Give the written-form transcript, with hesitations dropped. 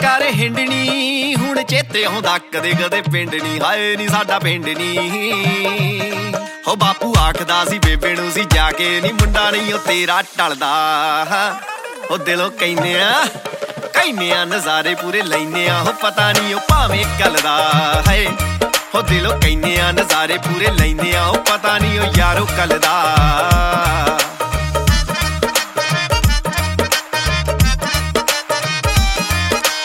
ਕਰ ਹਿੰਡਣੀ ਹੁਣ ਚੇਤੇ ਆਉਂਦਾ ਕਦੇ ਕਦੇ ਪਿੰਡ ਨੀ ਹਾਏ ਨੀ ਸਾਡਾ ਪਿੰਡ ਨੀ ਹੋ ਬਾਪੂ ਆਖਦਾ ਸੀ ਬੇਬੇ ਨੂੰ ਸੀ ਜਾ ਕੇ ਨੀ ਮੁੰਡਾ ਨਹੀਂ ਉਹ ਤੇਰਾ ਟਲਦਾ ਉਹ ਦਿਲੋਂ ਕਹਿੰਦੇ ਆ ਨਜ਼ਾਰੇ ਪੂਰੇ ਲੈਨੇ ਆ ਉਹ ਪਤਾ ਨਹੀਂ ਉਹ ਭਾਵੇਂ ਕੱਲਦਾ ਹੈ ਉਹ ਦਿਲੋਂ ਕਹਿੰਦੇ ਆ ਨਜ਼ਾਰੇ ਪੂਰੇ ਲੈਨੇ ਆ ਉਹ ਪਤਾ ਨਹੀਂ ਉਹ ਯਾਰੋ ਕੱਲਦਾ